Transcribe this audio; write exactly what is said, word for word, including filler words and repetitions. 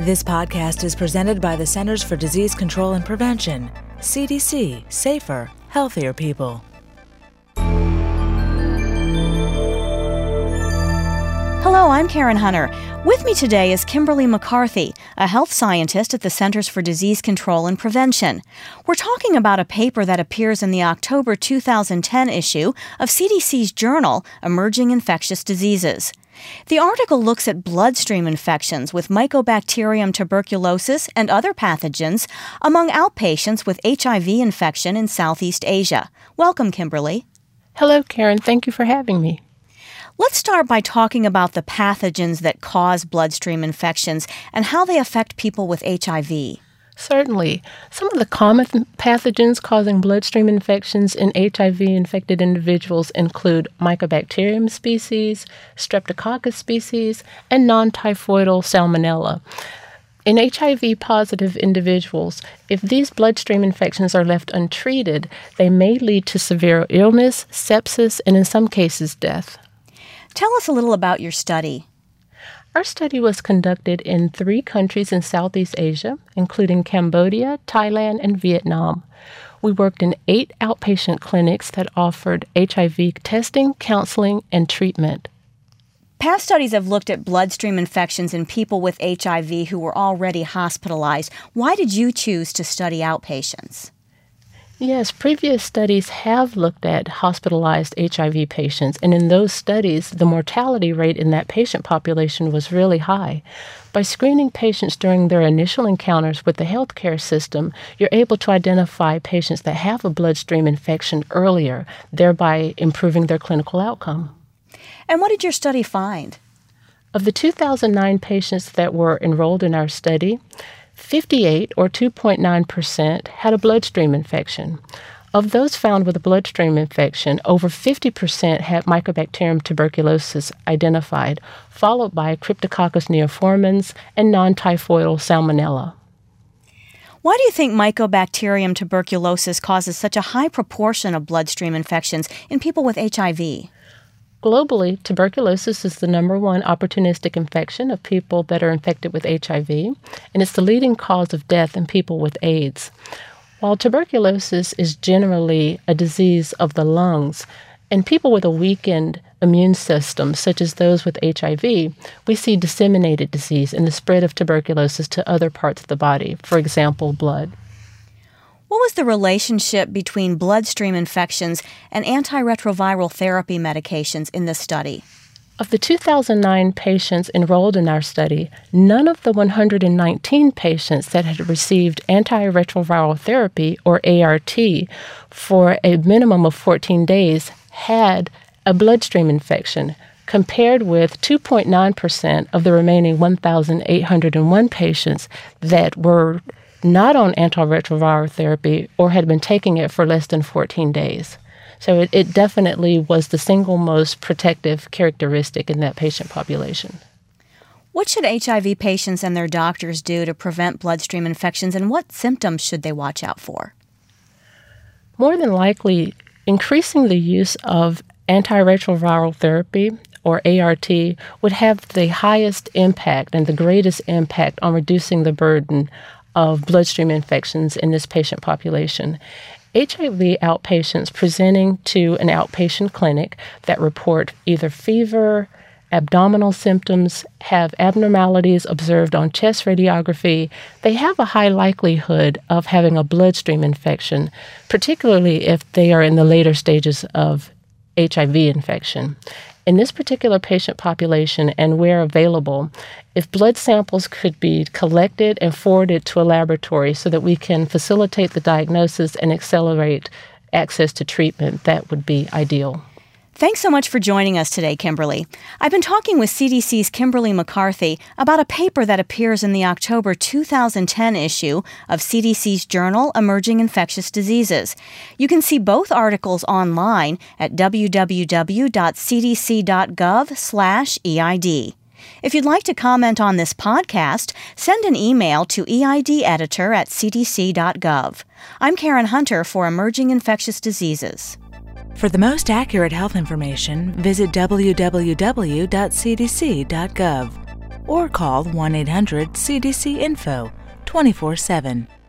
This podcast is presented by the Centers for Disease Control and Prevention. C D C. Safer, healthier people. Hello, I'm Karen Hunter. With me today is Kimberly McCarthy, a health scientist at the Centers for Disease Control and Prevention. We're talking about a paper that appears in the October two thousand ten issue of C D C's journal, Emerging Infectious Diseases. The article looks at bloodstream infections with Mycobacterium tuberculosis and other pathogens among outpatients with H I V infection in Southeast Asia. Welcome, Kimberly. Hello, Karen. Thank you for having me. Let's start by talking about the pathogens that cause bloodstream infections and how they affect people with H I V. Certainly. Some of the common pathogens causing bloodstream infections in H I V-infected individuals include Mycobacterium species, Streptococcus species, and non-typhoidal Salmonella. In H I V-positive individuals, if these bloodstream infections are left untreated, they may lead to severe illness, sepsis, and in some cases, death. Tell us a little about your study. Our study was conducted in three countries in Southeast Asia, including Cambodia, Thailand, and Vietnam. We worked in eight outpatient clinics that offered H I V testing, counseling, and treatment. Past studies have looked at bloodstream infections in people with H I V who were already hospitalized. Why did you choose to study outpatients? Yes, previous studies have looked at hospitalized H I V patients, and in those studies, the mortality rate in that patient population was really high. By screening patients during their initial encounters with the healthcare system, you're able to identify patients that have a bloodstream infection earlier, thereby improving their clinical outcome. And what did your study find? Of the two thousand nine patients that were enrolled in our study, fifty-eight, or two point nine percent, had a bloodstream infection. Of those found with a bloodstream infection, over fifty percent had Mycobacterium tuberculosis identified, followed by Cryptococcus neoformans and non-typhoidal Salmonella. Why do you think Mycobacterium tuberculosis causes such a high proportion of bloodstream infections in people with H I V? Globally, tuberculosis is the number one opportunistic infection of people that are infected with H I V, and it's the leading cause of death in people with AIDS. While tuberculosis is generally a disease of the lungs, in people with a weakened immune system, such as those with H I V, we see disseminated disease and the spread of tuberculosis to other parts of the body, for example, blood. What was the relationship between bloodstream infections and antiretroviral therapy medications in this study? Of the two thousand nine patients enrolled in our study, none of the one hundred nineteen patients that had received antiretroviral therapy, or A R T, for a minimum of fourteen days had a bloodstream infection, compared with two point nine percent of the remaining one thousand eight hundred one patients that were not on antiretroviral therapy or had been taking it for less than fourteen days. So it, it definitely was the single most protective characteristic in that patient population. What should H I V patients and their doctors do to prevent bloodstream infections, and what symptoms should they watch out for? More than likely, increasing the use of antiretroviral therapy, or A R T, would have the highest impact and the greatest impact on reducing the burden of bloodstream infections in this patient population. H I V outpatients presenting to an outpatient clinic that report either fever, abdominal symptoms, have abnormalities observed on chest radiography, they have a high likelihood of having a bloodstream infection, particularly if they are in the later stages of H I V infection. In this particular patient population, and where available, if blood samples could be collected and forwarded to a laboratory so that we can facilitate the diagnosis and accelerate access to treatment, that would be ideal. Thanks so much for joining us today, Kimberly. I've been talking with C D C's Kimberly McCarthy about a paper that appears in the October two thousand ten issue of C D C's journal, Emerging Infectious Diseases. You can see both articles online at w w w dot c d c dot gov slash E I D. If you'd like to comment on this podcast, send an email to eideditor at c d c dot gov. I'm Karen Hunter for Emerging Infectious Diseases. For the most accurate health information, visit w w w dot c d c dot gov or call one eight hundred C D C info twenty-four seven.